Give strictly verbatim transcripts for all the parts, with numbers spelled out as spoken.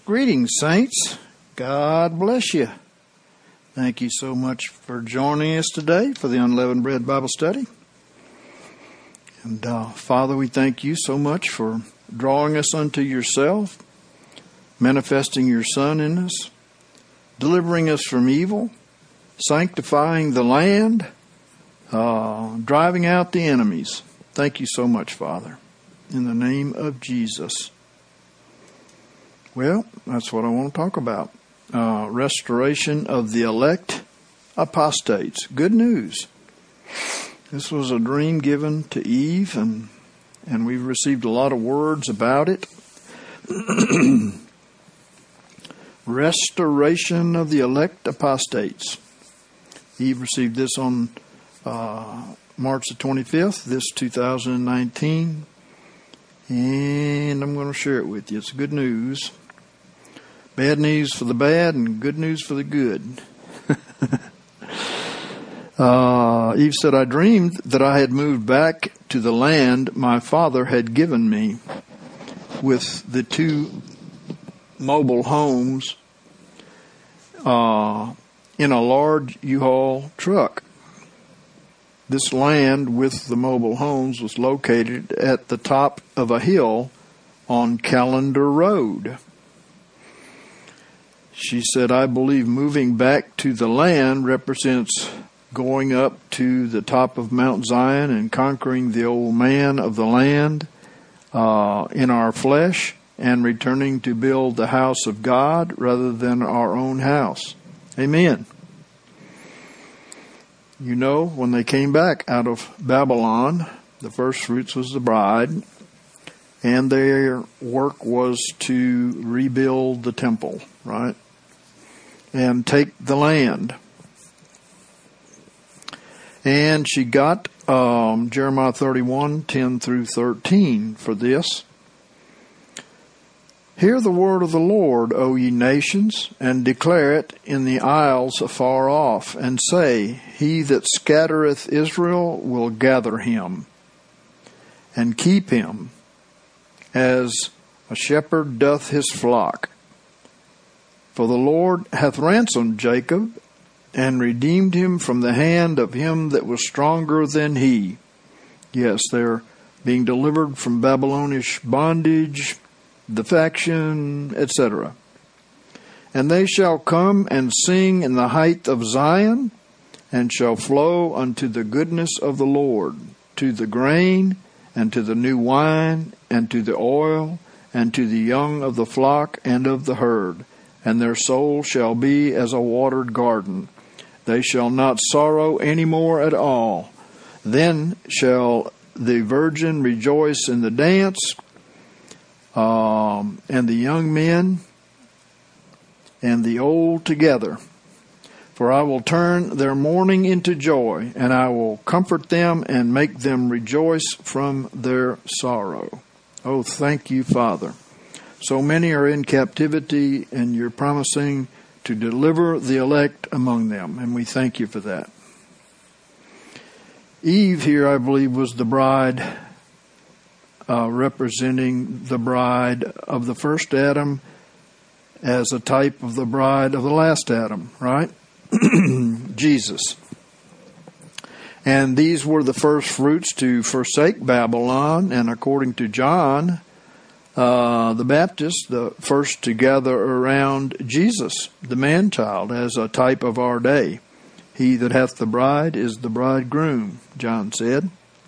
Greetings, saints. God bless you. Thank you so much for joining us today for the Unleavened Bread Bible Study. And uh, Father, we thank you so much for drawing us unto yourself, manifesting your Son in us, delivering us from evil, sanctifying the land, uh, driving out the enemies. Thank you so much, Father, in the name of Jesus. Well, that's what I want to talk about. Uh, restoration of the elect apostates. Good news. This was a dream given to Eve, and and we've received a lot of words about it. Restoration of the elect apostates. Eve received this on uh, March the twenty-fifth, this two thousand nineteen. And I'm going to share it with you. It's good news. Bad news for the bad and good news for the good. uh, Eve said, I dreamed that I had moved back to the land my father had given me with the two mobile homes uh, in a large U-Haul truck. This land with the mobile homes was located at the top of a hill on Callender Road. She said, I believe moving back to the land represents going up to the top of Mount Zion and conquering the old man of the land uh, in our flesh and returning to build the house of God rather than our own house. Amen. You know, when they came back out of Babylon, the first fruits was the bride, and their work was to rebuild the temple, right? And take the land. And she got um, Jeremiah thirty-one, ten through thirteen for this. Hear the word of the Lord, O ye nations, and declare it in the isles afar off, and say, He that scattereth Israel will gather him, and keep him, as a shepherd doth his flock. For the Lord hath ransomed Jacob, and redeemed him from the hand of him that was stronger than he. Yes, they're being delivered from Babylonish bondage, the faction, et cetera. And they shall come and sing in the height of Zion, and shall flow unto the goodness of the Lord, to the grain, and to the new wine, and to the oil, and to the young of the flock and of the herd. And their soul shall be as a watered garden. They shall not sorrow any more at all. Then shall the virgin rejoice in the dance, um, and the young men and the old together. For I will turn their mourning into joy, and I will comfort them and make them rejoice from their sorrow. Oh, thank you, Father. So many are in captivity, and you're promising to deliver the elect among them, and we thank you for that. Eve here, I believe, was the bride, uh, representing the bride of the first Adam as a type of the bride of the last Adam, right? Jesus. And these were the first fruits to forsake Babylon, and according to John, Uh, the Baptist, the first to gather around Jesus, the man-child, as a type of our day. He that hath the bride is the bridegroom, John said.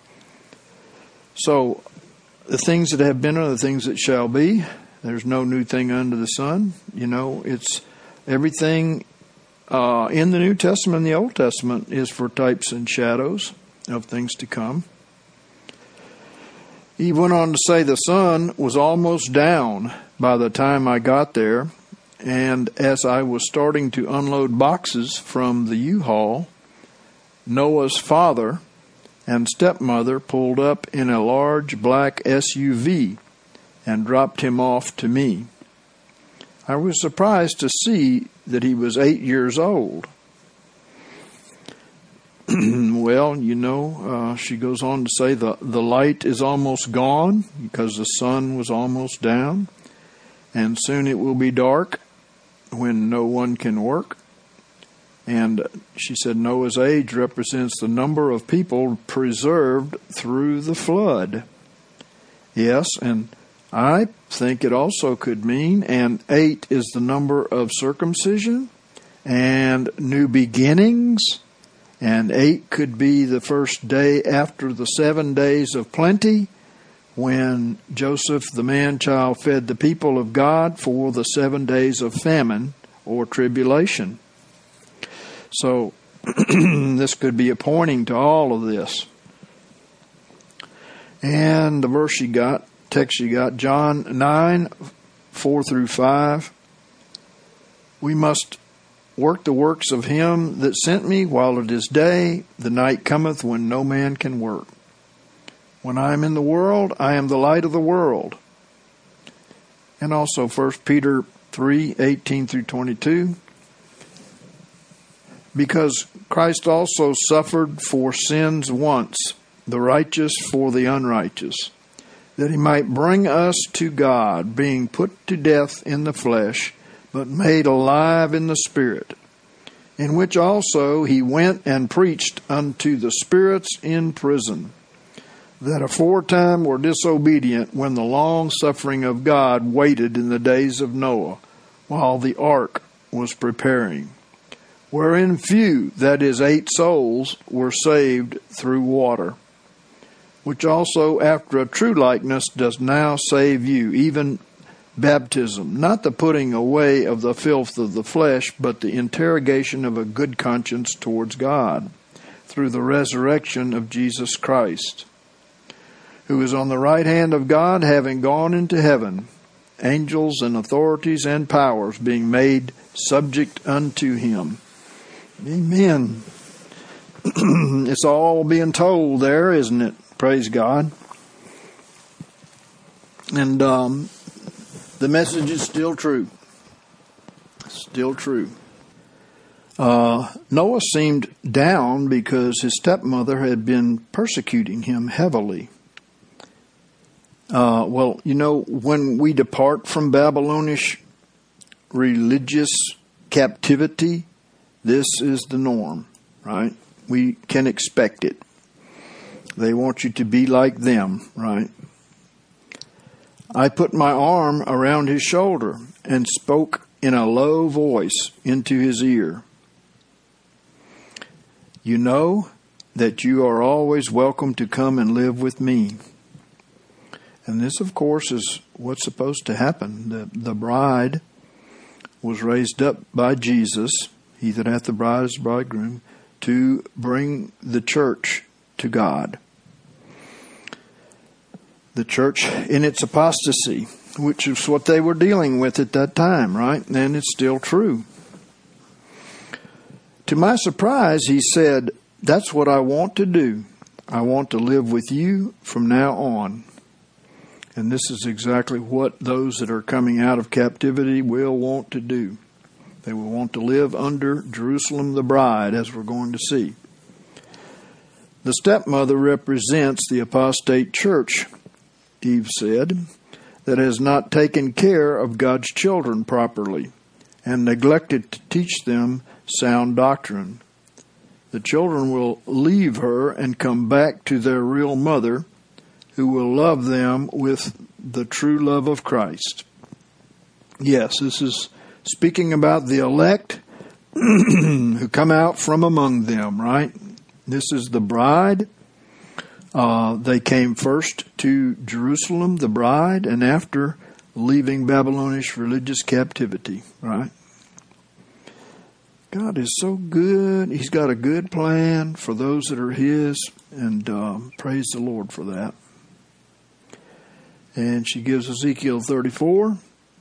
So, the things that have been are the things that shall be. There's no new thing under the sun. You know, it's everything uh, in the New Testament and the Old Testament is for types and shadows of things to come. He went on to say the sun was almost down by the time I got there, and as I was starting to unload boxes from the U-Haul, Noah's father and stepmother pulled up in a large black S U V and dropped him off to me. I was surprised to see that he was eight years old. Well, you know, uh, she goes on to say the, the light is almost gone because the sun was almost down. and soon it will be dark when no one can work. And she said Noah's age represents the number of people preserved through the flood. Yes, and I think it also could mean, and eight is the number of circumcision and new beginnings, and eight could be the first day after the seven days of plenty, when Joseph the man-child fed the people of God for the seven days of famine or tribulation. So this could be a pointing to all of this. And the verse you got, text you got, John nine, four through five. We must work the works of him that sent me while it is day. The night cometh when no man can work. When I am in the world, I am the light of the world. And also First Peter three, eighteen through twenty-two. Because Christ also suffered for sins once, the righteous for the unrighteous, that he might bring us to God, being put to death in the flesh, but made alive in the Spirit, in which also he went and preached unto the spirits in prison, that aforetime were disobedient when the long suffering of God waited in the days of Noah, while the ark was preparing, wherein few, that is, eight souls, were saved through water, which also after a true likeness does now save you, even baptism, not the putting away of the filth of the flesh, but the interrogation of a good conscience towards God, through the resurrection of Jesus Christ, who is on the right hand of God, having gone into heaven, angels and authorities and powers being made subject unto him. Amen. It's all being told there, isn't it? Praise God. And um, the message is still true. Still true. Uh, Noah seemed down because his stepmother had been persecuting him heavily. Uh, well, you know, when we depart from Babylonish religious captivity, this is the norm, right? We can expect it. They want you to be like them, right? I put my arm around his shoulder and spoke in a low voice into his ear. You know that you are always welcome to come and live with me. And this, of course, is what's supposed to happen. The, the bride was raised up by Jesus, he that hath the bride is bridegroom, to bring the church to God. The church in its apostasy, which is what they were dealing with at that time, right? And it's still true. To my surprise, he said, that's what I want to do. I want to live with you from now on. And this is exactly what those that are coming out of captivity will want to do. They will want to live under Jerusalem the bride, as we're going to see. The stepmother represents the apostate church, Eve said, that has not taken care of God's children properly and neglected to teach them sound doctrine. The children will leave her and come back to their real mother, who will love them with the true love of Christ. Yes, this is speaking about the elect who come out from among them, right? This is the bride. Uh, they came first to Jerusalem, the bride, and after leaving Babylonish religious captivity, right? God is so good. He's got a good plan for those that are his, and um, praise the Lord for that. And she gives Ezekiel thirty-four,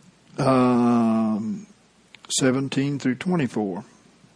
um, seventeen through twenty-four.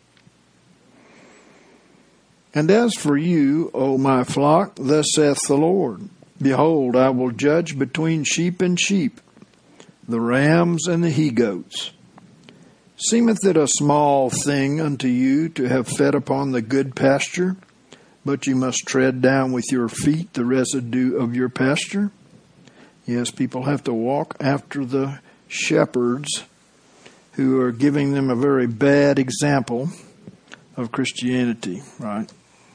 And as for you, O my flock, thus saith the Lord, behold, I will judge between sheep and sheep, the rams and the he-goats. Seemeth it a small thing unto you to have fed upon the good pasture, but you must tread down with your feet the residue of your pasture? Yes, people have to walk after the shepherds who are giving them a very bad example of Christianity, right?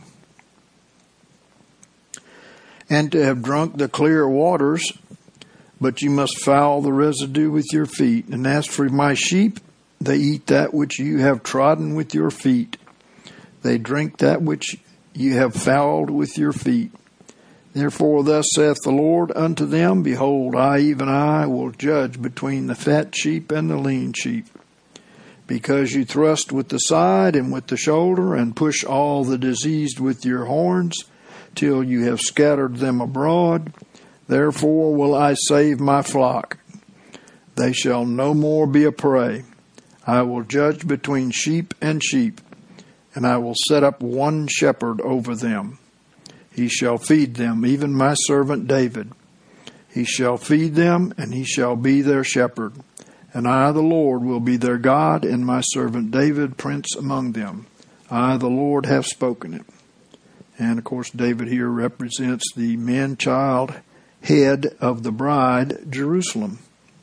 And to have drunk the clear waters, but you must foul the residue with your feet. And as for my sheep, they eat that which you have trodden with your feet. They drink that which you have fouled with your feet. Therefore thus saith the Lord unto them, Behold, I, even I, will judge between the fat sheep and the lean sheep. Because you thrust with the side and with the shoulder, and push all the diseased with your horns, till you have scattered them abroad, therefore will I save my flock. They shall no more be a prey. I will judge between sheep and sheep, and I will set up one shepherd over them. He shall feed them, even my servant David. He shall feed them, and he shall be their shepherd. And I, the Lord, will be their God, and my servant David, prince among them. I, the Lord, have spoken it. And, of course, David here represents the man-child head of the bride, Jerusalem.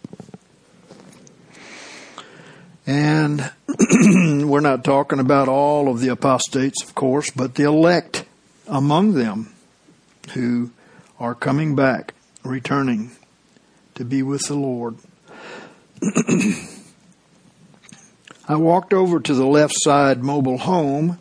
And we're not talking about all of the apostates, of course, but the elect among them who are coming back, returning to be with the Lord. I walked over to the left side mobile home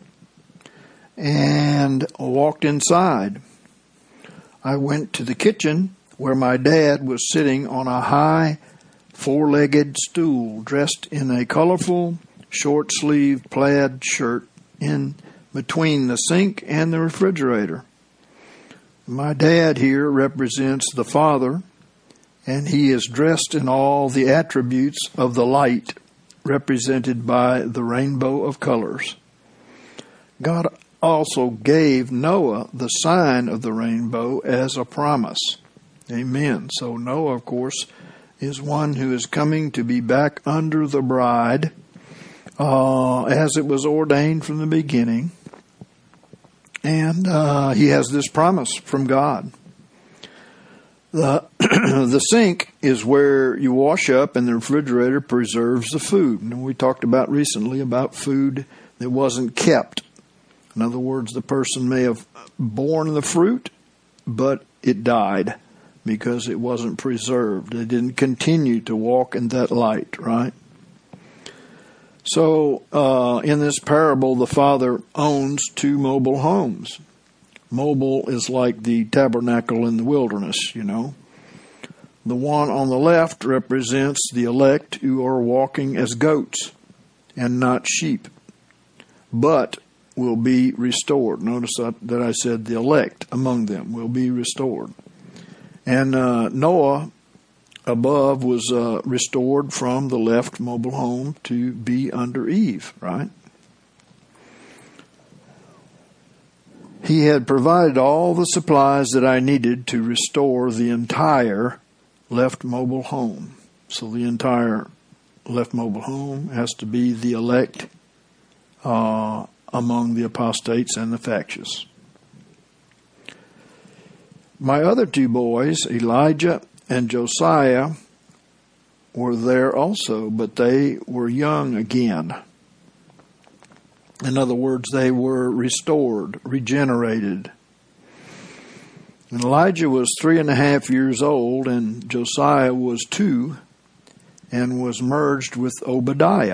and walked inside. I went to the kitchen where my dad was sitting on a high four-legged stool dressed in a colorful short-sleeved plaid shirt in between the sink and the refrigerator. My dad here represents the Father, and he is dressed in all the attributes of the light, represented by the rainbow of colors. God also gave Noah the sign of the rainbow as a promise. Amen. So Noah, of course, is one who is coming to be back under the bride, uh, as it was ordained from the beginning. And uh, he has this promise from God. The the sink is where you wash up, and the refrigerator preserves the food. And we talked about recently about food that wasn't kept. In other words, the person may have borne the fruit, but it died because it wasn't preserved. It didn't continue to walk in that light, right? So, uh, in this parable, the Father owns two mobile homes. Mobile is like the tabernacle in the wilderness, you know. The one on the left represents the elect who are walking as goats and not sheep, but will be restored. Notice that I said the elect among them will be restored. And uh, Noah above was uh, restored from the left mobile home to be under Eve, right? He had provided all the supplies that I needed to restore the entire left mobile home. So the entire left mobile home has to be the elect uh, among the apostates and the factious. My other two boys, Elijah and Josiah, were there also, but they were young again. In other words, they were restored, regenerated. And Elijah was three and a half years old, and Josiah was two, and was merged with Obadiah.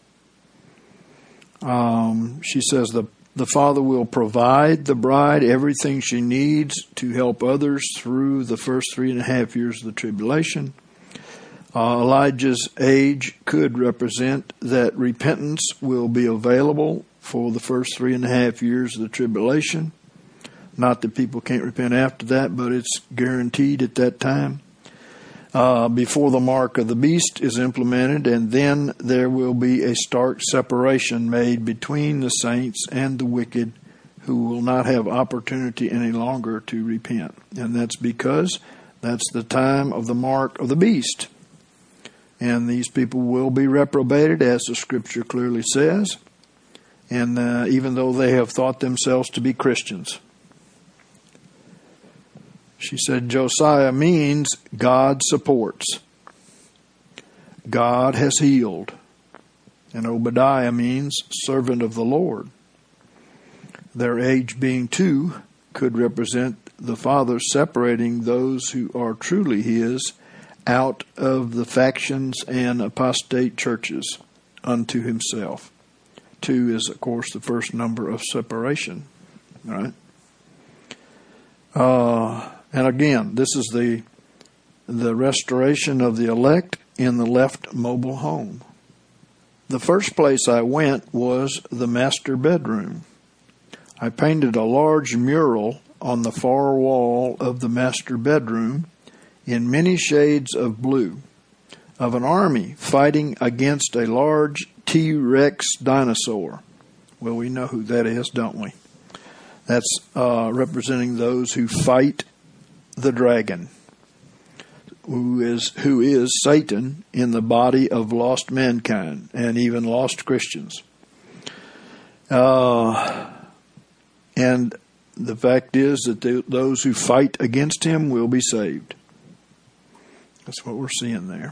Um, she says the the Father will provide the bride everything she needs to help others through the first three and a half years of the tribulation. Uh, Elijah's age could represent that repentance will be available for the first three and a half years of the tribulation. Not that people can't repent after that, but it's guaranteed at that time. Uh, before the mark of the beast is implemented, and then there will be a stark separation made between the saints and the wicked, who will not have opportunity any longer to repent. And that's because that's the time of the mark of the beast. And these people will be reprobated, as the Scripture clearly says, and uh, even though they have thought themselves to be Christians. She said Josiah means God supports. God has healed. And Obadiah means servant of the Lord. Their age being two could represent the Father separating those who are truly His out of the factions and apostate churches unto Himself. Two is, of course, the first number of separation. Right? Uh, and again, this is the the restoration of the elect in the left mobile home. The first place I went was the master bedroom. I painted a large mural on the far wall of the master bedroom in many shades of blue of an army fighting against a large T-Rex dinosaur. Well, we know who that is, don't we? That's uh, representing those who fight the dragon, who is who is Satan in the body of lost mankind and even lost Christians. Uh, and the fact is that they, those who fight against him will be saved. That's what we're seeing there.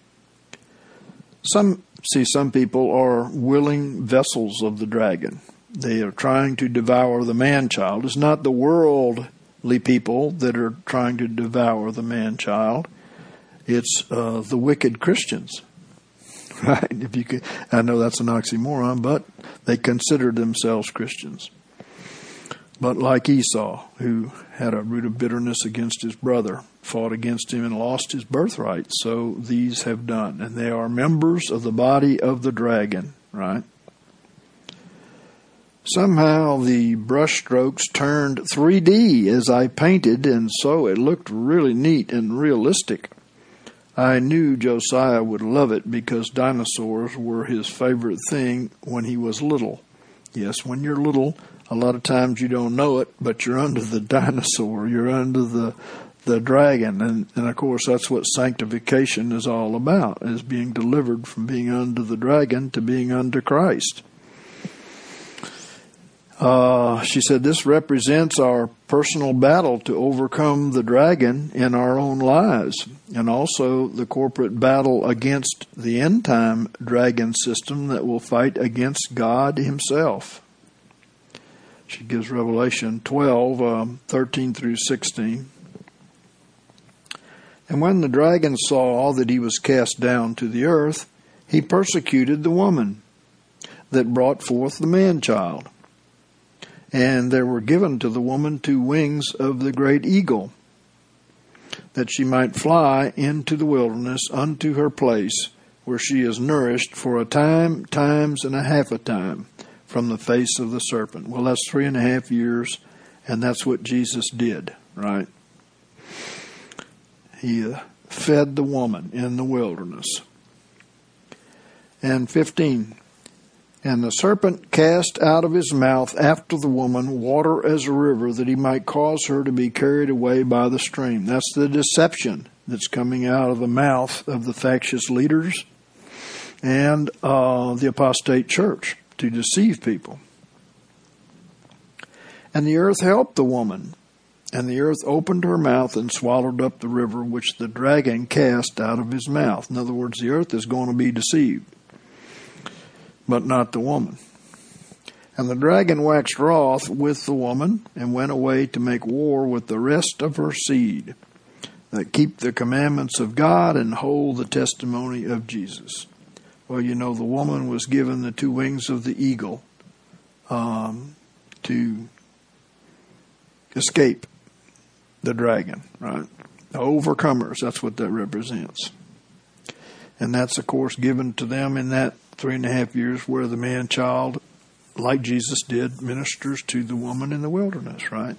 Some see some people are willing vessels of the dragon. They are trying to devour the man-child. It's not the worldly people that are trying to devour the man-child. It's uh, the wicked Christians, right? If you could, I know that's an oxymoron, but they consider themselves Christians. But like Esau, who had a root of bitterness against his brother, fought against him and lost his birthright, so these have done. And they are members of the body of the dragon, right? Somehow the brush strokes turned three D as I painted, and so it looked really neat and realistic. I knew Josiah would love it because dinosaurs were his favorite thing when he was little. Yes, when you're little, a lot of times you don't know it, but you're under the dinosaur. You're under the the dragon. And, and of course, that's what sanctification is all about, is being delivered from being under the dragon to being under Christ. Uh, she said, this represents our personal battle to overcome the dragon in our own lives, and also the corporate battle against the end-time dragon system that will fight against God Himself. She gives Revelation twelve, um, thirteen through sixteen. And when the dragon saw that he was cast down to the earth, he persecuted the woman that brought forth the man-child. And there were given to the woman two wings of the great eagle, that she might fly into the wilderness unto her place, where she is nourished for a time, times and a half a time, from the face of the serpent. Well, that's three and a half years, and that's what Jesus did, right? He uh, fed the woman in the wilderness. And fifteen. And the serpent cast out of his mouth after the woman water as a river, that he might cause her to be carried away by the stream. That's the deception that's coming out of the mouth of the factious leaders and uh, the apostate church to deceive people. And the earth helped the woman, and the earth opened her mouth and swallowed up the river which the dragon cast out of his mouth. In other words, the earth is going to be deceived, but not the woman. And the dragon waxed wroth with the woman, and went away to make war with the rest of her seed, that keep the commandments of God and hold the testimony of Jesus. Well, you know, the woman was given the two wings of the eagle um, to escape the dragon, right? The overcomers, that's what that represents. And that's, of course, given to them in that three and a half years where the man-child, like Jesus did, ministers to the woman in the wilderness, right?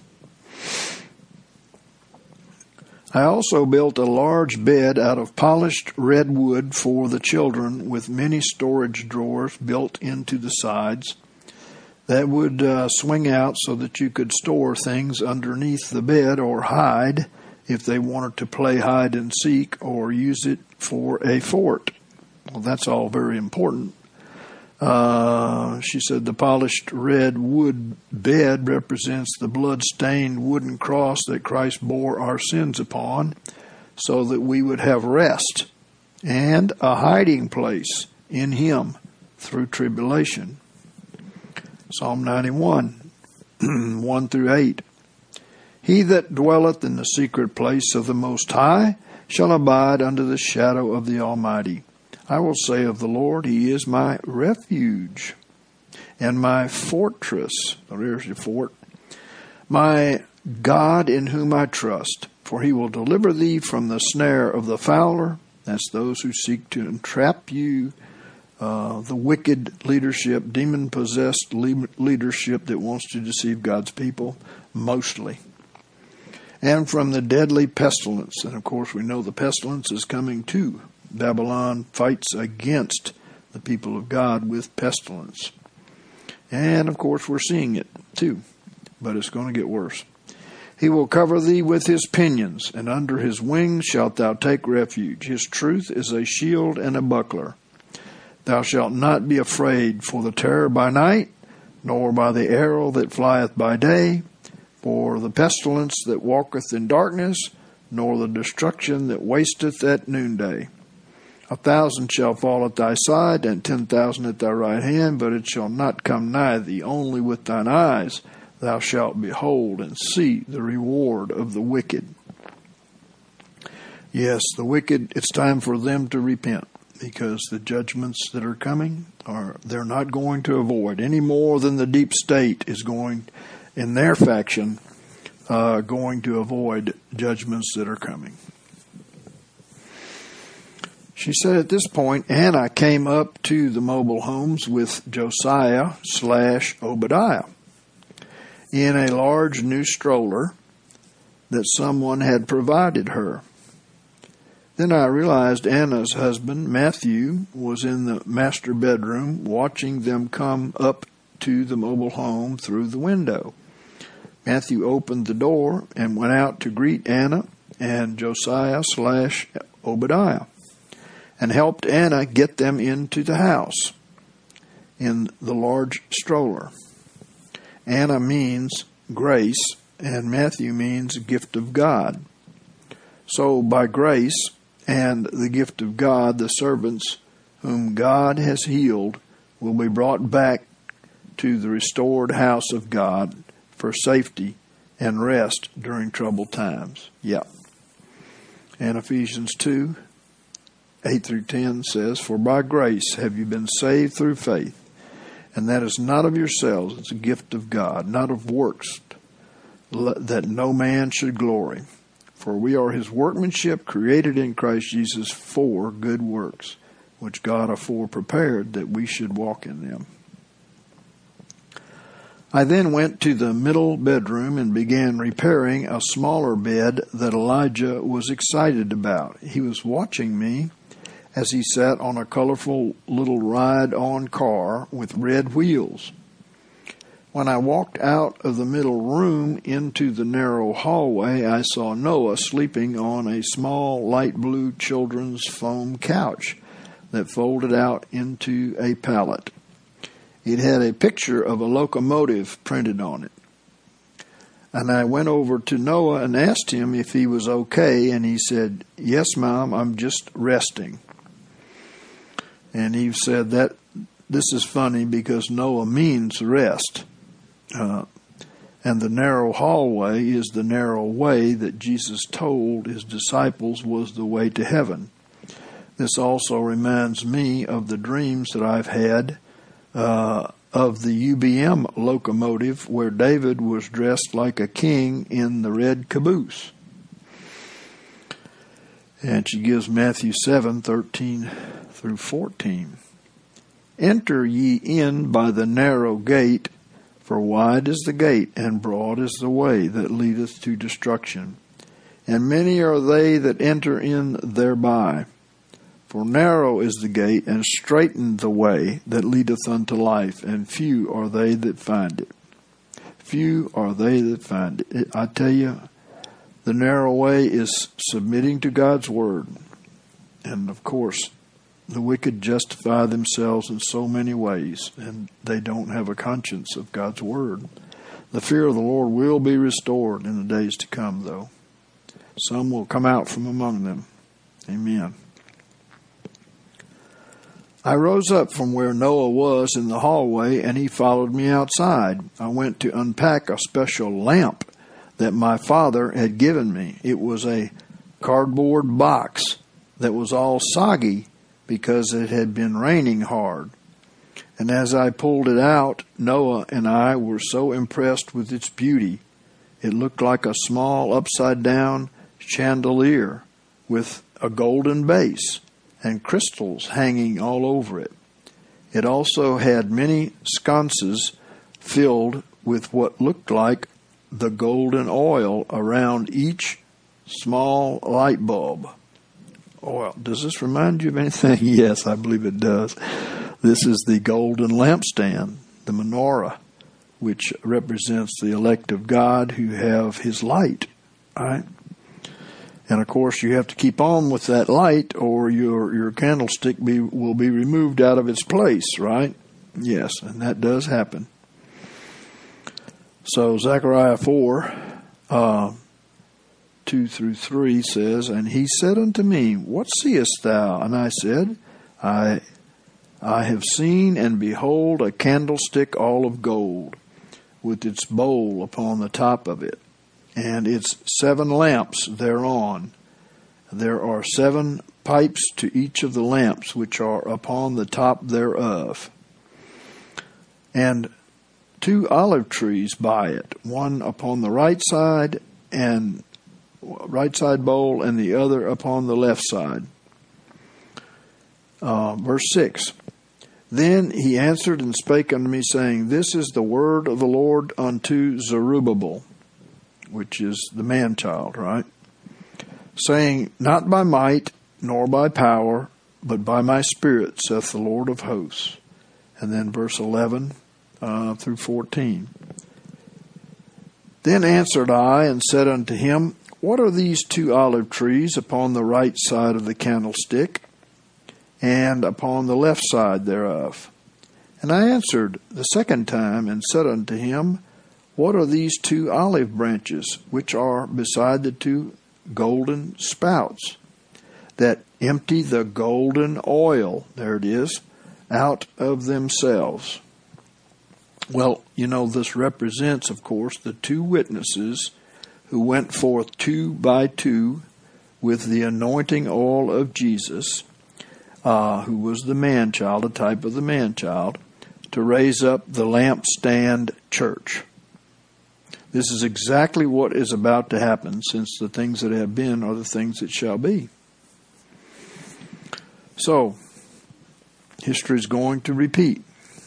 I also built a large bed out of polished red wood for the children, with many storage drawers built into the sides that would uh, swing out so that you could store things underneath the bed or hide if they wanted to play hide and seek or use it for a fort. Well, that's all very important. Uh, she said the polished red wood bed represents the blood-stained wooden cross that Christ bore our sins upon, so that we would have rest and a hiding place in him through tribulation. Psalm ninety-one, one through eight. He that dwelleth in the secret place of the Most High shall abide under the shadow of the Almighty. I will say of the Lord, He is my refuge and my fortress. Oh, there's your fort. My God in whom I trust, for He will deliver thee from the snare of the fowler. That's those who seek to entrap you, uh, the wicked leadership, demon-possessed le- leadership that wants to deceive God's people, mostly. And from the deadly pestilence. And of course we know the pestilence is coming too. Babylon fights against the people of God with pestilence. And of course we're seeing it too. But it's going to get worse. He will cover thee with his pinions, and under his wings shalt thou take refuge. His truth is a shield and a buckler. Thou shalt not be afraid for the terror by night, nor by the arrow that flieth by day, for the pestilence that walketh in darkness, nor the destruction that wasteth at noonday. A thousand shall fall at thy side, and ten thousand at thy right hand, but it shall not come nigh thee. Only with thine eyes thou shalt behold and see the reward of the wicked. Yes, the wicked, it's time for them to repent, because the judgments that are coming are, they're not going to avoid any more than the deep state is going, in their faction, uh, going to avoid judgments that are coming. She said at this point, Anna came up to the mobile homes with Josiah slash Obadiah in a large new stroller that someone had provided her. Then I realized Anna's husband, Matthew, was in the master bedroom watching them come up to the mobile home through the window. Matthew opened the door and went out to greet Anna and Josiah slash Obadiah and helped Anna get them into the house in the large stroller. Anna means grace, and Matthew means gift of God. So by grace and the gift of God, the servants whom God has healed will be brought back to the restored house of God for safety and rest during troubled times. Yeah. And Ephesians two, eight through ten says, For by grace have you been saved through faith, and that is not of yourselves, it's a gift of God, not of works, that no man should glory. For we are his workmanship, created in Christ Jesus for good works, which God afore prepared that we should walk in them. I then went to the middle bedroom and began repairing a smaller bed that Elijah was excited about. He was watching me as he sat on a colorful little ride-on car with red wheels. When I walked out of the middle room into the narrow hallway, I saw Noah sleeping on a small light blue children's foam couch that folded out into a pallet. It had a picture of a locomotive printed on it. And I went over to Noah and asked him if he was okay, and he said, Yes, Mom, I'm just resting. And he said that this is funny because Noah means rest. Uh, and the narrow hallway is the narrow way that Jesus told his disciples was the way to heaven. This also reminds me of the dreams that I've had uh, of the U B M locomotive where David was dressed like a king in the red caboose. And she gives Matthew seven, thirteen through fourteen. Enter ye in by the narrow gate, for wide is the gate, and broad is the way that leadeth to destruction. And many are they that enter in thereby. For narrow is the gate, and straitened the way that leadeth unto life, and few are they that find it. Few are they that find it. I tell you, the narrow way is submitting to God's word. And of course, the wicked justify themselves in so many ways, and they don't have a conscience of God's word. The fear of the Lord will be restored in the days to come, though. Some will come out from among them. Amen. I rose up from where Noah was in the hallway, and he followed me outside. I went to unpack a special lamp that my father had given me. It was a cardboard box that was all soggy because it had been raining hard. And as I pulled it out, Noah and I were so impressed with its beauty. It looked like a small upside-down chandelier with a golden base and crystals hanging all over it. It also had many sconces filled with what looked like the golden oil around each small light bulb. Oil. Does this remind you of anything? Yes, I believe it does. This is the golden lampstand, the menorah, which represents the elect of God who have his light. All right? And of course, you have to keep on with that light, or your your candlestick be, will be removed out of its place, right? Yes, and that does happen. So Zechariah four, uh, two through three says, "And he said unto me, What seest thou? And I said, I I have seen, and behold, a candlestick all of gold, with its bowl upon the top of it, and its seven lamps thereon. There are seven pipes to each of the lamps which are upon the top thereof, and two olive trees by it, one upon the right side and right side bowl, and the other upon the left side." Uh, verse six. "Then he answered and spake unto me, saying, This is the word of the Lord unto Zerubbabel," which is the man-child, right? "Saying, Not by might, nor by power, but by my Spirit, saith the Lord of hosts." And then verse eleven uh, through fourteen. "Then answered I and said unto him, What are these two olive trees upon the right side of the candlestick, and upon the left side thereof? And I answered the second time and said unto him, What are these two olive branches which are beside the two golden spouts, that empty the golden oil," there it is, "out of themselves?" Well, you know, this represents, of course, the two witnesses who went forth two by two with the anointing oil of Jesus, uh, who was the man-child, a type of the man-child, to raise up the lampstand church. This is exactly what is about to happen, since the things that have been are the things that shall be. So, history is going to repeat.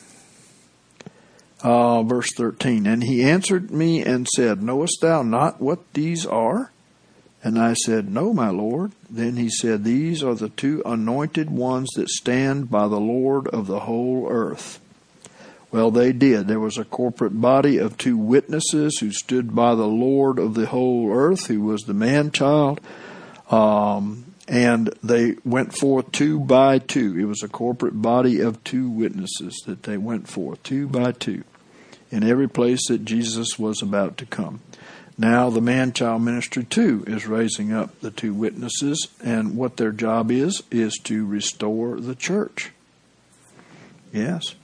Uh, verse thirteen, "And he answered me and said, Knowest thou not what these are? And I said, No, my Lord. Then he said, These are the two anointed ones that stand by the Lord of the whole earth. Well, they did. There was a corporate body of two witnesses who stood by the Lord of the whole earth, who was the man-child, um, and they went forth two by two. It was a corporate body of two witnesses that they went forth, two by two, in every place that Jesus was about to come. Now the man-child ministry, too, is raising up the two witnesses, and what their job is, is to restore the church. Yes.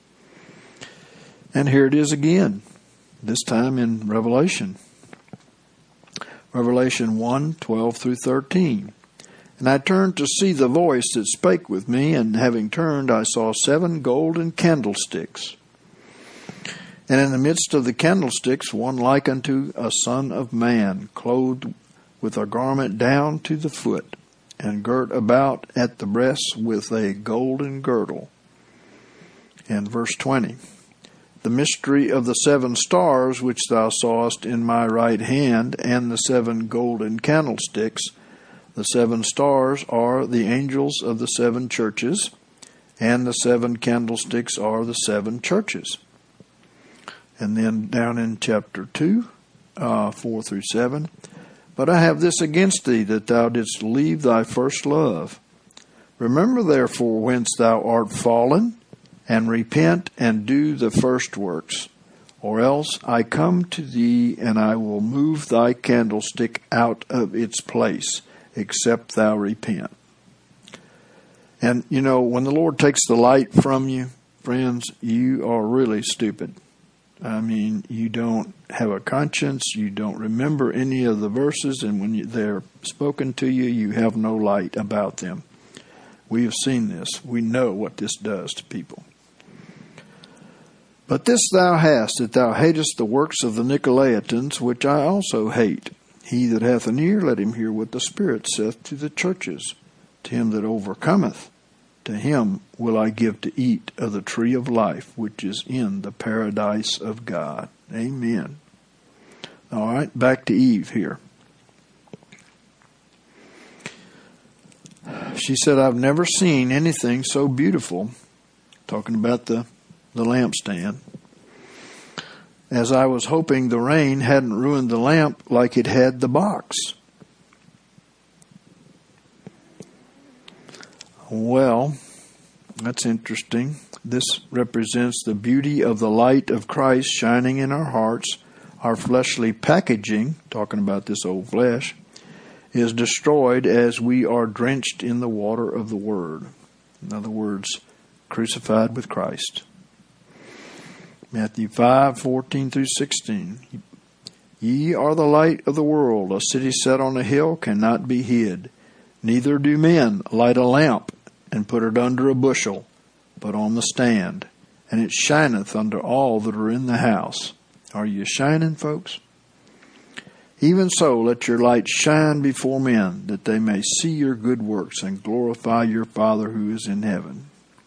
And here it is again, this time in Revelation. Revelation one, twelve through thirteen. "And I turned to see the voice that spake with me, and having turned, I saw seven golden candlesticks. And in the midst of the candlesticks, one like unto a son of man, clothed with a garment down to the foot, and girt about at the breasts with a golden girdle." And verse twenty. "The mystery of the seven stars which thou sawest in my right hand, and the seven golden candlesticks. The seven stars are the angels of the seven churches, and the seven candlesticks are the seven churches." And then down in chapter two, uh, four through seven, "But I have this against thee, that thou didst leave thy first love. Remember therefore whence thou art fallen, and repent and do the first works, or else I come to thee, and I will move thy candlestick out of its place, except thou repent." And, you know, when the Lord takes the light from you, friends, you are really stupid. I mean, you don't have a conscience, you don't remember any of the verses, and when you, they're spoken to you, you have no light about them. We have seen this. We know what this does to people. But this thou hast, that thou hatest the works of the Nicolaitans, which I also hate. He that hath an ear, let him hear what the Spirit saith to the churches. To him that overcometh, to him will I give to eat of the tree of life, which is in the paradise of God. Amen. All right, back to Eve here. She said, I've never seen anything so beautiful, talking about the, the lampstand, as I was hoping the rain hadn't ruined the lamp like it had the box. Well, that's interesting. This represents the beauty of the light of Christ shining in our hearts. Our fleshly packaging, talking about this old flesh, is destroyed as we are drenched in the water of the Word. In other words, crucified with Christ. Matthew five, fourteen through sixteen. Ye are the light of the world. A city set on a hill cannot be hid. Neither do men light a lamp and put it under a bushel, but on the stand, and it shineth unto all that are in the house. Are you shining, folks? Even so, let your light shine before men, that they may see your good works and glorify your Father who is in heaven.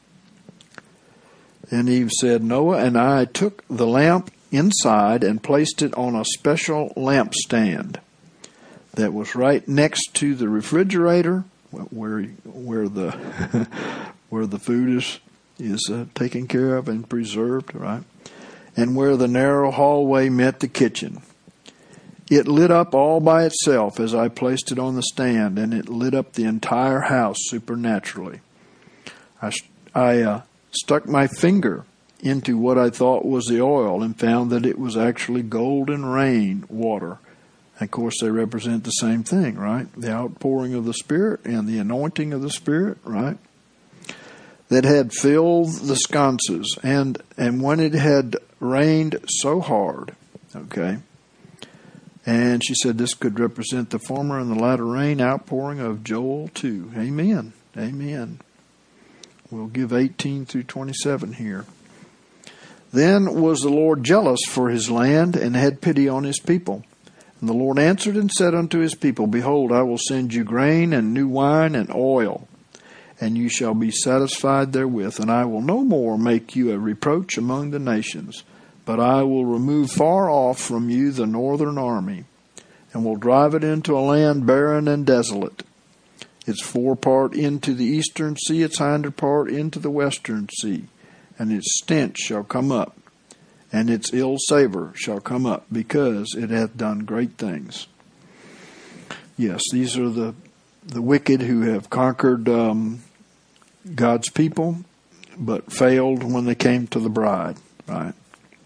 Then Eve said, Noah and I took the lamp inside and placed it on a special lampstand that was right next to the refrigerator, where where the where the food is is uh, taken care of and preserved, right? And where the narrow hallway met the kitchen. It lit up all by itself as I placed it on the stand, and it lit up the entire house supernaturally. I, I uh, stuck my finger into what I thought was the oil and found that it was actually golden rain water. And of course, they represent the same thing, right? The outpouring of the Spirit and the anointing of the Spirit, right? That had filled the sconces. And, and when it had rained so hard, okay, and she said this could represent the former and the latter rain outpouring of Joel two. Amen. Amen. We'll give eighteen through twenty-seven here. Then was the Lord jealous for his land and had pity on his people. And the Lord answered and said unto his people, Behold, I will send you grain and new wine and oil, and you shall be satisfied therewith. And I will no more make you a reproach among the nations, but I will remove far off from you the northern army, and will drive it into a land barren and desolate, its forepart into the eastern sea, its hinder part into the western sea. And its stench shall come up, and its ill savor shall come up, because it hath done great things. Yes, these are the the wicked who have conquered um, God's people, but failed when they came to the bride, right?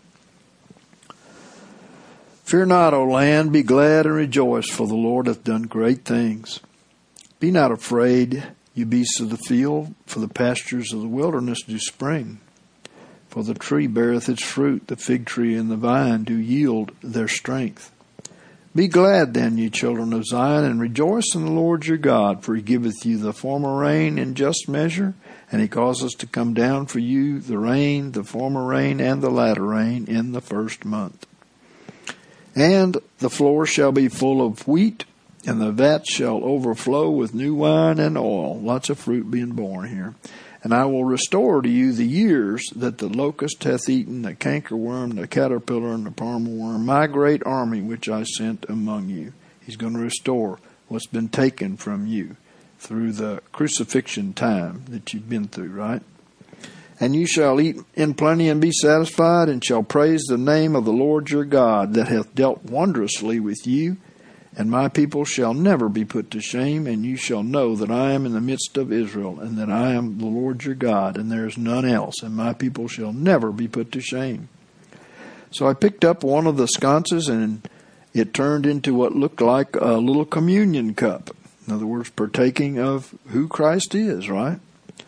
Fear not, O land, be glad and rejoice, for the Lord hath done great things. Be not afraid, you beasts of the field, for the pastures of the wilderness do spring. For the tree beareth its fruit, the fig tree and the vine do yield their strength. Be glad then, ye children of Zion, and rejoice in the Lord your God, for he giveth you the former rain in just measure, and he causeth to come down for you the rain, the former rain, and the latter rain in the first month. And the floor shall be full of wheat, and the vats shall overflow with new wine and oil. Lots of fruit being born here. And I will restore to you the years that the locust hath eaten, the cankerworm, the caterpillar, and the palmer worm, my great army which I sent among you. He's going to restore what's been taken from you through the crucifixion time that you've been through, right? And you shall eat in plenty and be satisfied, and shall praise the name of the Lord your God, that hath dealt wondrously with you. And my people shall never be put to shame, and you shall know that I am in the midst of Israel, and that I am the Lord your God, and there is none else, and my people shall never be put to shame. So I picked up one of the sconces, and it turned into what looked like a little communion cup. In other words, partaking of who Christ is, right?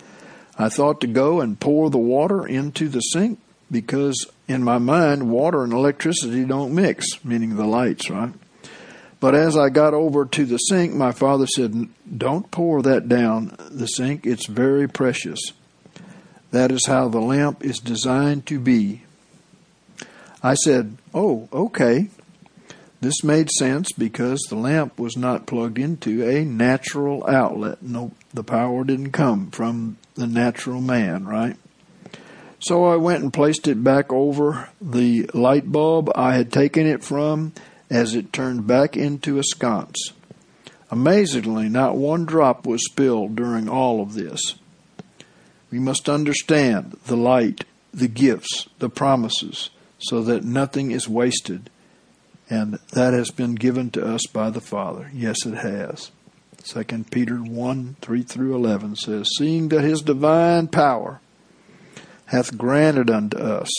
I thought to go and pour the water into the sink because in my mind, water and electricity don't mix, meaning the lights, right? But as I got over to the sink, my father said, don't pour that down the sink. It's very precious. That is how the lamp is designed to be. I said, oh, okay. This made sense because the lamp was not plugged into a natural outlet. No, the power didn't come from the natural man, right? So I went and placed it back over the light bulb I had taken it from as it turned back into a sconce. Amazingly, not one drop was spilled during all of this. We must understand the light, the gifts, the promises, so that nothing is wasted. And that has been given to us by the Father. Yes, it has. Second Peter one, three through eleven says, seeing that his divine power hath granted unto us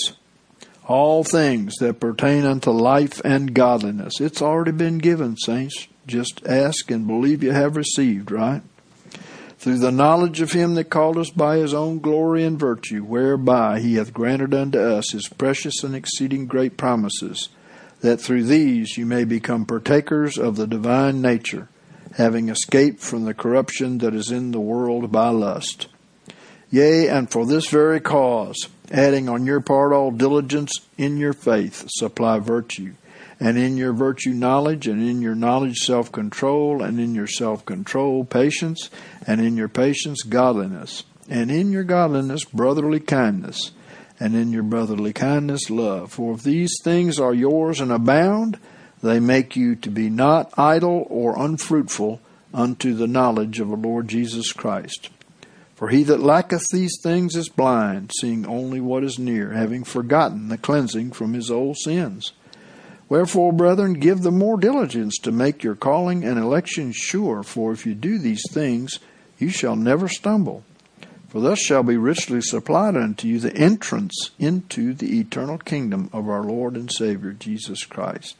all things that pertain unto life and godliness. It's already been given, saints. Just ask and believe you have received, right? Through the knowledge of him that called us by his own glory and virtue, whereby he hath granted unto us his precious and exceeding great promises, that through these you may become partakers of the divine nature, having escaped from the corruption that is in the world by lust. Yea, and for this very cause, adding on your part all diligence, in your faith supply virtue, and in your virtue knowledge, and in your knowledge self-control, and in your self-control patience, and in your patience godliness, and in your godliness brotherly kindness, and in your brotherly kindness love. For if these things are yours and abound, they make you to be not idle or unfruitful unto the knowledge of the Lord Jesus Christ. For he that lacketh these things is blind, seeing only what is near, having forgotten the cleansing from his old sins. Wherefore, brethren, give the more diligence to make your calling and election sure, for if you do these things, you shall never stumble. For thus shall be richly supplied unto you the entrance into the eternal kingdom of our Lord and Savior, Jesus Christ.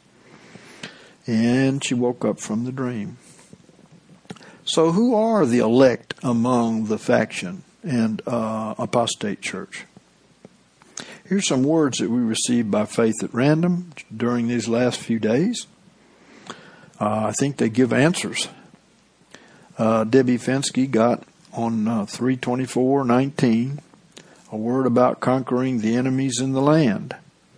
And she woke up from the dream. So who are the elect among the faction and uh, apostate church? Here's some words that we received by faith at random during these last few days. Uh, I think they give answers. Uh, Debbie Fensky got on uh, three twenty-four nineteen a word about conquering the enemies in the land.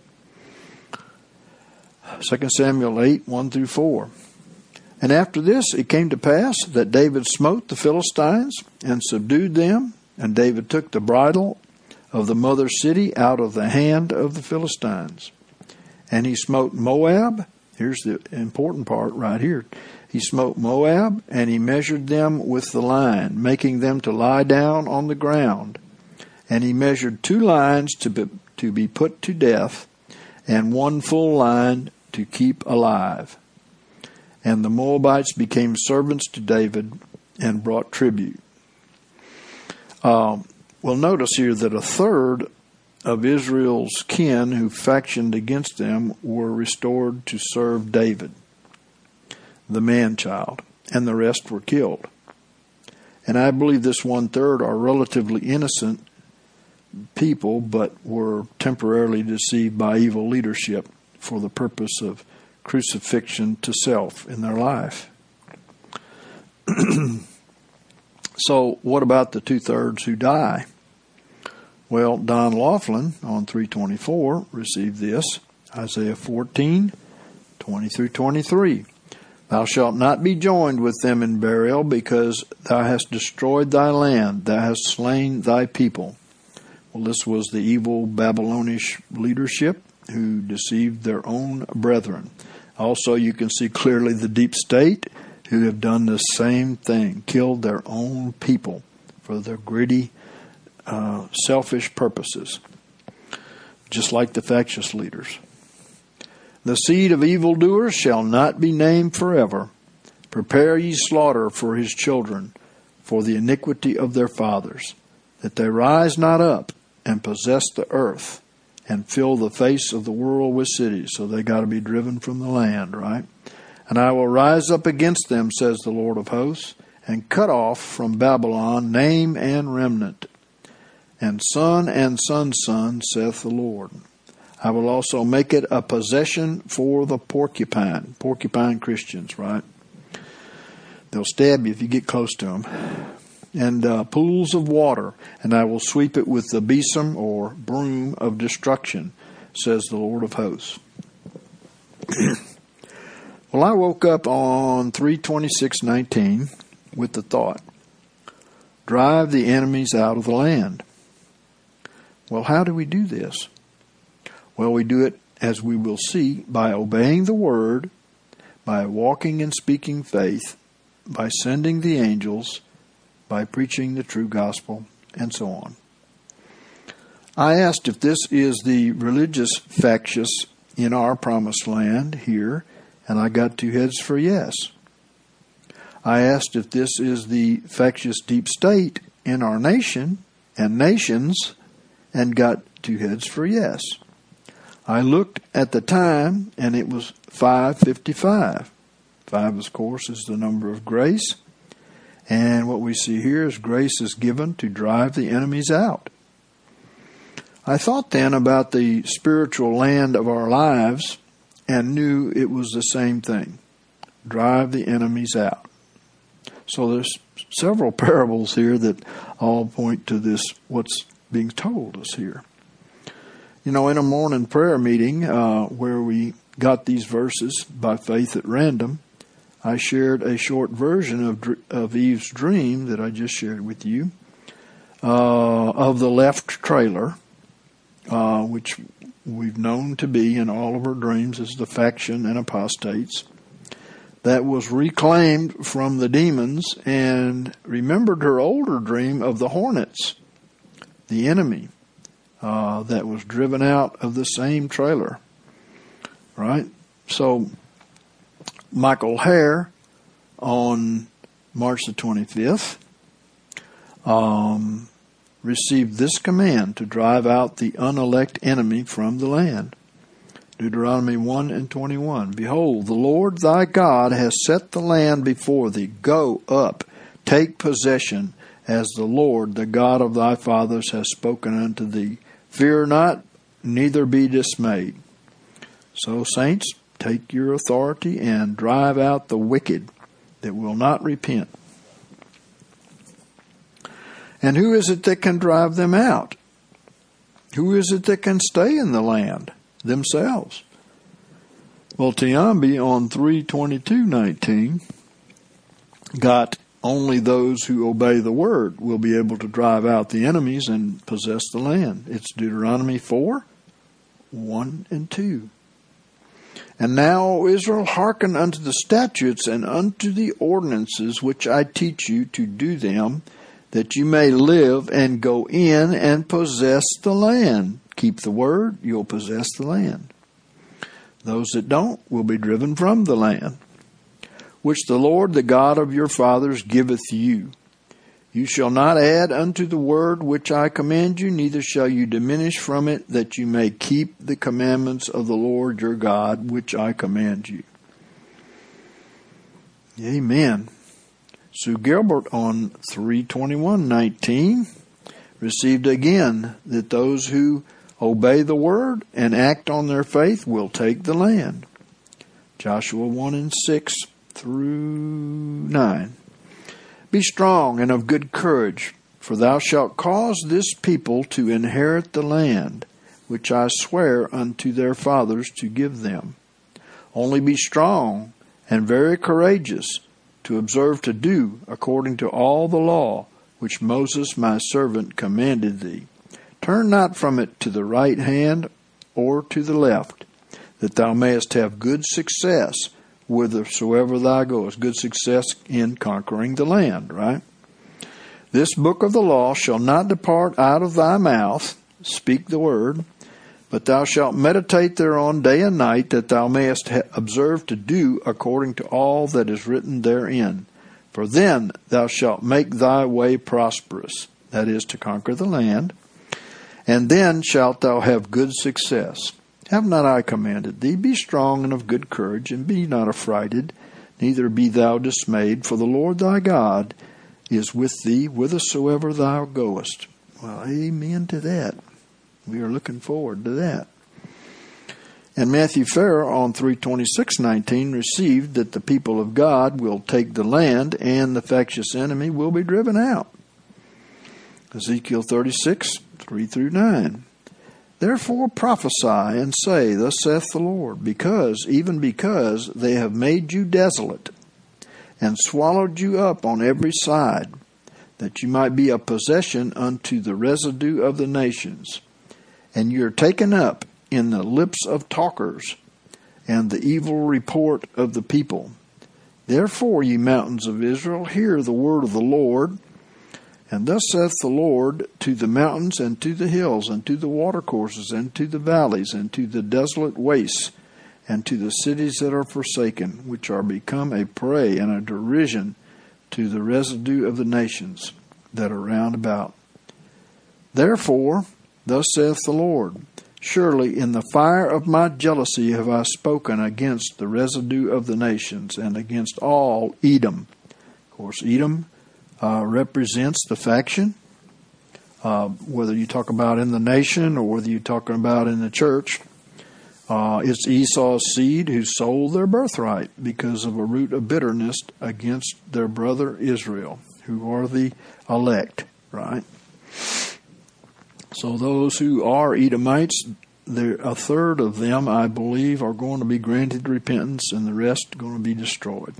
Second Samuel eight, one through four. And after this it came to pass that David smote the Philistines and subdued them, and David took the bridle of the mother city out of the hand of the Philistines. And he smote Moab. Here's the important part right here. He smote Moab, and he measured them with the line, making them to lie down on the ground. And he measured two lines to be, to be put to death, and one full line to keep alive. And the Moabites became servants to David and brought tribute. Um, well, notice here that a third of Israel's kin who factioned against them were restored to serve David, the man-child, and the rest were killed. And I believe this one-third are relatively innocent people, but were temporarily deceived by evil leadership for the purpose of crucifixion to self in their life. So what about the two-thirds who die? Well, Don Laughlin on three twenty-four received this. Isaiah fourteen, twenty through twenty-three. Thou shalt not be joined with them in burial, because thou hast destroyed thy land, thou hast slain thy people. Well, this was the evil Babylonish leadership who deceived their own brethren. Also, you can see clearly the deep state who have done the same thing, killed their own people for their greedy, uh, selfish purposes, just like the factious leaders. The seed of evildoers shall not be named forever. Prepare ye slaughter for his children, for the iniquity of their fathers, that they rise not up and possess the earth and fill the face of the world with cities. So they got to be driven from the land, right? And I will rise up against them, says the Lord of hosts, and cut off from Babylon name and remnant. and son and son's son, saith the Lord. I will also make it a possession for the porcupine. Porcupine Christians, right? They'll stab you if you get close to them. And uh, pools of water, and I will sweep it with the besom or broom of destruction, says the Lord of hosts. Well, I woke up on three twenty-six nineteen with the thought, drive the enemies out of the land. Well, how do we do this? Well, we do it, as we will see, by obeying the word, by walking and speaking faith, by sending the angels, by preaching the true gospel, and so on. I asked if this is the religious factious in our promised land here, and I got two heads for yes. I asked if this is the factious deep state in our nation and nations, and got two heads for yes. I looked at the time, and it was five fifty-five. Five, of course, is the number of grace. And what we see here is grace is given to drive the enemies out. I thought then about the spiritual land of our lives and knew it was the same thing. Drive the enemies out. So there's several parables here that all point to this, what's being told us here. You know, in a morning prayer meeting uh, where we got these verses by faith at random, I shared a short version of of Eve's dream that I just shared with you, uh, of the left trailer, uh, which we've known to be in all of her dreams as the faction and apostates, that was reclaimed from the demons and remembered her older dream of the hornets, the enemy, uh, that was driven out of the same trailer, right? So Michael Hare on March the twenty-fifth um, received this command to drive out the unelect enemy from the land. Deuteronomy one and twenty-one. Behold, the Lord thy God has set the land before thee. Go up, take possession, as the Lord, the God of thy fathers, has spoken unto thee. Fear not, neither be dismayed. So, saints, take your authority and drive out the wicked that will not repent. And who is it that can drive them out? Who is it that can stay in the land? Themselves. Well, Tiambi on three twenty-two nineteen got only those who obey the word will be able to drive out the enemies and possess the land. It's Deuteronomy four, one and two. And now, O Israel, hearken unto the statutes and unto the ordinances which I teach you to do them, that you may live and go in and possess the land. Keep the word, you'll possess the land. Those that don't will be driven from the land, which the Lord, the God of your fathers, giveth you. You shall not add unto the word which I command you, neither shall you diminish from it, that you may keep the commandments of the Lord your God, which I command you. Amen. Sue Gilbert on three twenty-one nineteen received again that those who obey the word and act on their faith will take the land. Joshua one and six through nine. Be strong and of good courage, for thou shalt cause this people to inherit the land, which I swear unto their fathers to give them. Only be strong and very courageous, to observe to do according to all the law which Moses my servant commanded thee. Turn not from it to the right hand or to the left, that thou mayest have good success whithersoever thou goest. Good success in conquering the land, right? This book of the law shall not depart out of thy mouth, speak the word, but thou shalt meditate thereon day and night, that thou mayest ha- observe to do according to all that is written therein. For then thou shalt make thy way prosperous, that is, to conquer the land, and then shalt thou have good success. Have not I commanded thee? Be strong and of good courage, and be not affrighted, neither be thou dismayed, for the Lord thy God is with thee whithersoever thou goest. Well, amen to that. We are looking forward to that. And Matthew Farrer on three twenty-six nineteen received that the people of God will take the land and the factious enemy will be driven out. Ezekiel thirty-six, three through nine. Therefore prophesy and say, Thus saith the Lord, because, even because they have made you desolate and swallowed you up on every side, that you might be a possession unto the residue of the nations. And you are taken up in the lips of talkers, and the evil report of the people. Therefore, ye mountains of Israel, hear the word of the Lord. And thus saith the Lord to the mountains, and to the hills, and to the watercourses, and to the valleys, and to the desolate wastes, and to the cities that are forsaken, which are become a prey and a derision to the residue of the nations that are round about. Therefore, thus saith the Lord, Surely in the fire of my jealousy have I spoken against the residue of the nations, and against all Edom. Of course, Edom uh, represents the faction, uh, whether you talk about in the nation or whether you're talking about in the church. Uh, it's Esau's seed who sold their birthright because of a root of bitterness against their brother Israel, who are the elect, right? So those who are Edomites, there a third of them, I believe, are going to be granted repentance, and the rest going to be destroyed.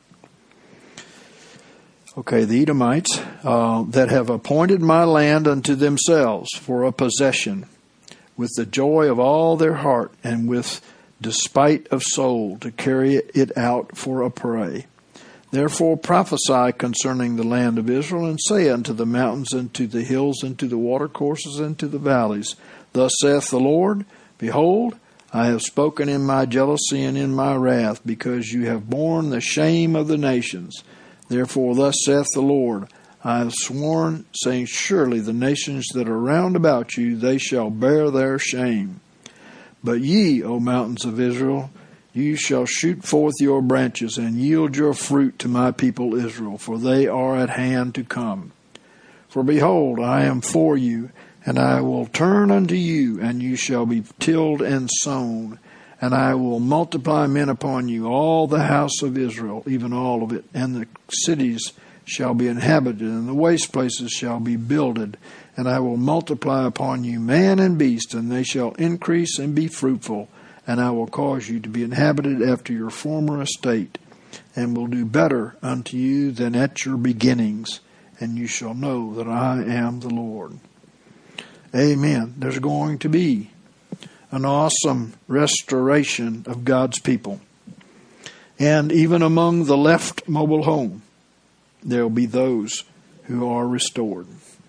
Okay, the Edomites uh, that have appointed my land unto themselves for a possession, with the joy of all their heart, and with despite of soul, to carry it out for a prey. Therefore prophesy concerning the land of Israel, and say unto the mountains, and to the hills, and to the watercourses, and to the valleys, Thus saith the Lord, Behold, I have spoken in my jealousy and in my wrath, because you have borne the shame of the nations. Therefore thus saith the Lord, I have sworn, saying, Surely the nations that are round about you, they shall bear their shame. But ye, O mountains of Israel, you shall shoot forth your branches, and yield your fruit to my people Israel, for they are at hand to come. For behold, I am for you, and I will turn unto you, and you shall be tilled and sown, and I will multiply men upon you, all the house of Israel, even all of it, and the cities shall be inhabited, and the waste places shall be builded, and I will multiply upon you man and beast, and they shall increase and be fruitful, and I will cause you to be inhabited after your former estate, and will do better unto you than at your beginnings, and you shall know that I am the Lord. Amen. There's going to be an awesome restoration of God's people. And even among the left mobile home, there will be those who are restored.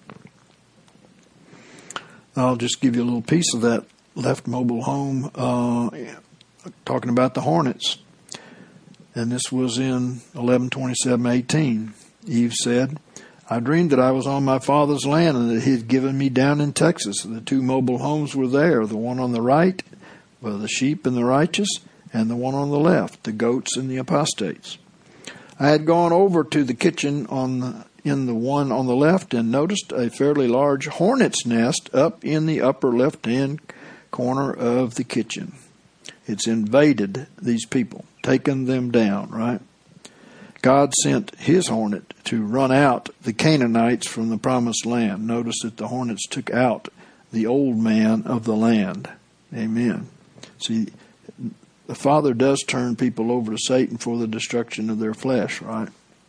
I'll just give you a little piece of that left mobile home, uh, talking about the Hornets. And this was in eleven twenty-seven eighteen. Eve said, I dreamed that I was on my father's land and that he had given me down in Texas. The two mobile homes were there, the one on the right, well, the sheep and the righteous, and the one on the left, the goats and the apostates. I had gone over to the kitchen on the, in the one on the left and noticed a fairly large hornet's nest up in the upper left-hand corner of the kitchen. It's invaded these people, taken them down, right? God sent his hornet to run out the Canaanites from the promised land. Notice that the hornets took out the old man of the land. Amen. See, the Father does turn people over to Satan for the destruction of their flesh, right?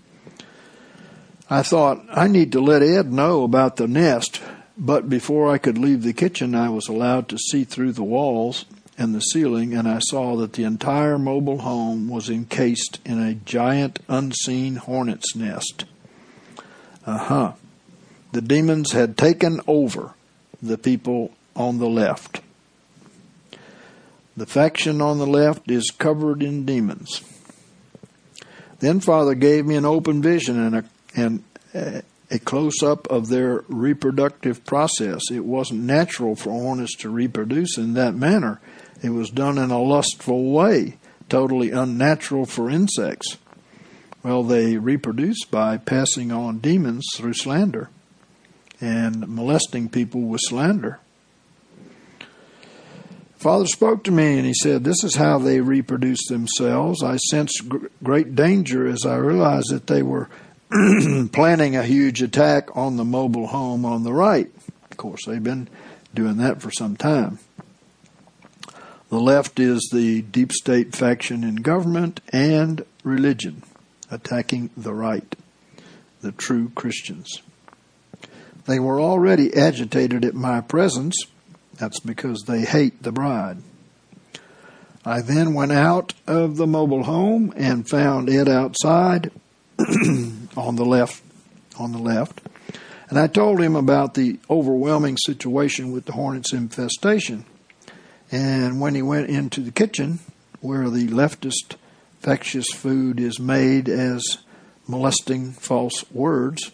I thought, I need to let Ed know about the nest, but before I could leave the kitchen, I was allowed to see through the walls and the ceiling, and I saw that the entire mobile home was encased in a giant unseen hornet's nest. Uh-huh. The demons had taken over the people on the left. The faction on the left is covered in demons. Then Father gave me an open vision and a, and a, a close-up of their reproductive process. It wasn't natural for hornets to reproduce in that manner. It was done in a lustful way, totally unnatural for insects. Well, they reproduce by passing on demons through slander. and molesting people with slander. Father spoke to me and he said, this is how they reproduce themselves. I sensed gr- great danger as I realized that they were planning a huge attack on the mobile home on the right. Of course, they've been doing that for some time. The left is the deep state faction in government and religion, attacking the right, the true Christians. They were already agitated at my presence. That's because they hate the bride. I then went out of the mobile home and found Ed outside on the left, on the left. And I told him about the overwhelming situation with the hornets infestation. And when he went into the kitchen, where the leftist factious food is made as molesting false words,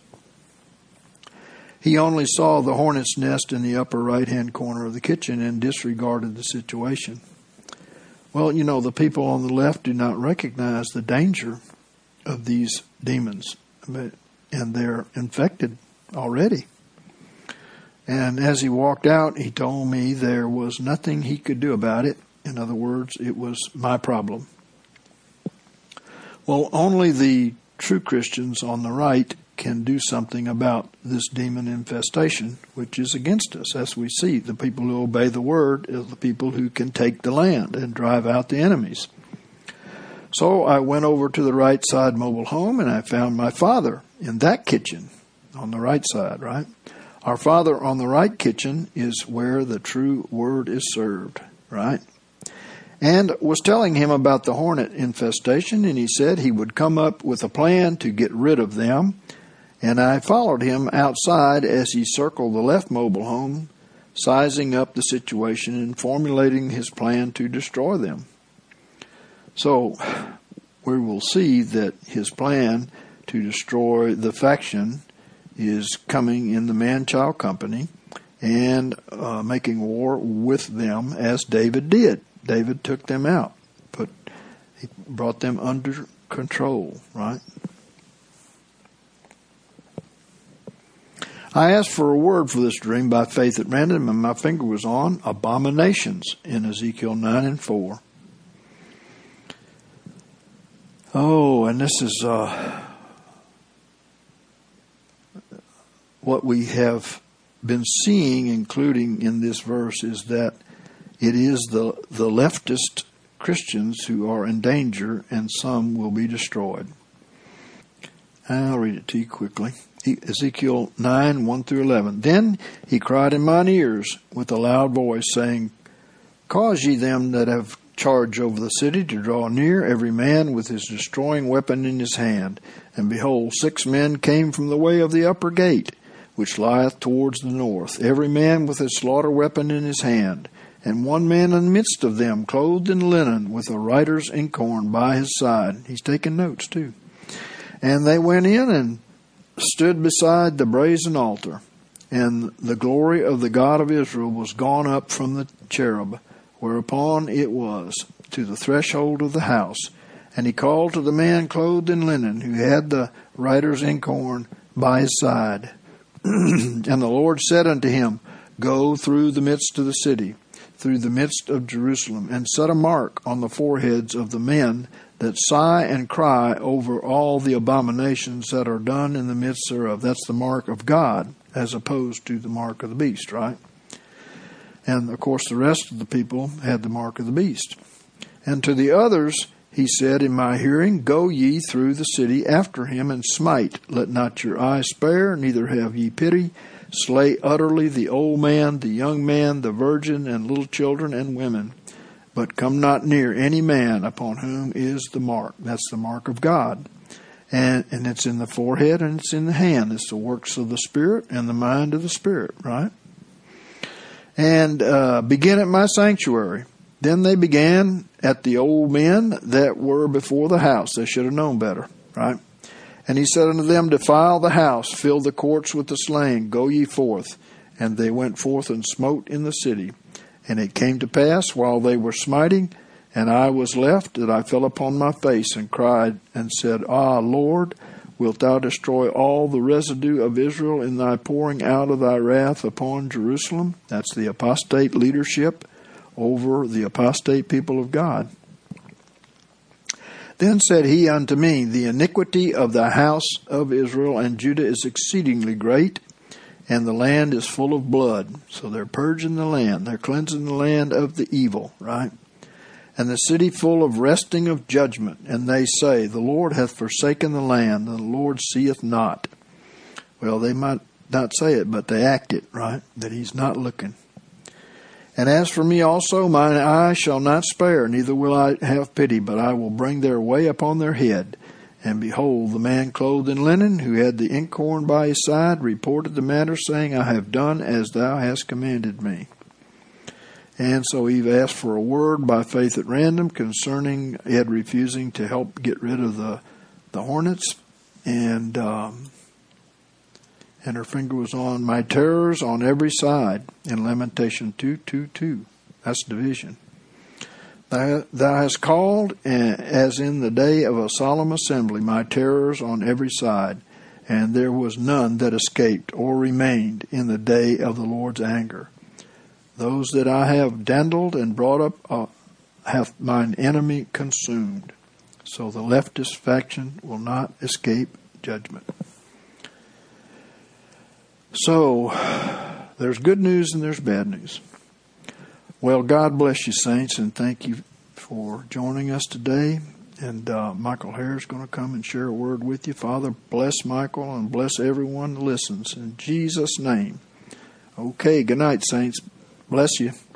he only saw the hornet's nest in the upper right-hand corner of the kitchen and disregarded the situation. Well, you know, the people on the left do not recognize the danger of these demons, and they're infected already. And as he walked out, he told me there was nothing he could do about it. In other words, it was my problem. Well, only the true Christians on the right can do something about this demon infestation, which is against us. As we see, the people who obey the word are the people who can take the land and drive out the enemies. So I went over to the right side mobile home and I found my father in that kitchen on the right side, right? Our Father on the right kitchen is where the true word is served, right? And was telling him about the hornet infestation, and he said he would come up with a plan to get rid of them. And I followed him outside as he circled the left mobile home, sizing up the situation and formulating his plan to destroy them. So we will see that his plan to destroy the faction is coming in the man-child company and uh, making war with them as David did. David took them out, put, he brought them under control, right? I asked for a word for this dream by faith at random, and my finger was on abominations in Ezekiel nine and four. Oh, and this is uh, what we have been seeing, including in this verse, is that it is the, the leftist Christians who are in danger, and some will be destroyed. I'll read it to you quickly. Ezekiel nine, one through eleven. Then he cried in mine ears with a loud voice, saying, Cause ye them that have charge over the city to draw near, every man with his destroying weapon in his hand. And behold, six men came from the way of the upper gate, which lieth towards the north, every man with his slaughter weapon in his hand. And one man in the midst of them, clothed in linen, with a writer's inkhorn by his side. He's taking notes, too. And they went in and stood beside the brazen altar. And the glory of the God of Israel was gone up from the cherub, whereupon it was, to the threshold of the house. And he called to the man clothed in linen, who had the writer's inkhorn by his side. And the Lord said unto him, Go through the midst of the city, through the midst of Jerusalem, and set a mark on the foreheads of the men that sigh and cry over all the abominations that are done in the midst thereof. That's the mark of God, as opposed to the mark of the beast, right? And, of course, the rest of the people had the mark of the beast. And to the others he said in my hearing, Go ye through the city after him, and smite. Let not your eye spare, neither have ye pity. Slay utterly the old man, the young man, the virgin, and little children and women. But come not near any man upon whom is the mark. That's the mark of God. And, and it's in the forehead and it's in the hand. It's the works of the Spirit and the mind of the Spirit, right? And uh, begin at my sanctuary. Then they began at the old men that were before the house. They should have known better, right? And he said unto them, Defile the house, fill the courts with the slain, go ye forth. And they went forth and smote in the city. And it came to pass, while they were smiting, and I was left, that I fell upon my face and cried and said, Ah, Lord, Wilt thou destroy all the residue of Israel in thy pouring out of thy wrath upon Jerusalem? That's the apostate leadership over the apostate people of God. Then said he unto me, the iniquity of the house of Israel and Judah is exceedingly great, and the land is full of blood. So they're purging the land. They're cleansing the land of the evil, right? And the city full of resting of judgment. And they say, the Lord hath forsaken the land, and the Lord seeth not. Well, they might not say it, but they act it, right? That he's not looking. And as for me also, mine eye shall not spare, neither will I have pity, but I will bring their way upon their head. And behold, the man clothed in linen, who had the inkhorn by his side, reported the matter, saying, I have done as thou hast commanded me. And so Eve asked for a word by faith at random concerning Ed refusing to help get rid of the, the hornets. And um, and her finger was on my terrors on every side in Lamentation two two two. That's division. Thou, thou hast called, as in the day of a solemn assembly, my terrors on every side, and there was none that escaped or remained in the day of the Lord's anger. Those that I have dandled and brought up uh, hath mine enemy consumed. So the leftist faction will not escape judgment. So there's good news and there's bad news. Well, God bless you, saints, and thank you for joining us today. And uh, Michael Hare is going to come and share a word with you. Father, bless Michael and bless everyone that listens. In Jesus' name. Okay, good night, saints. Bless you.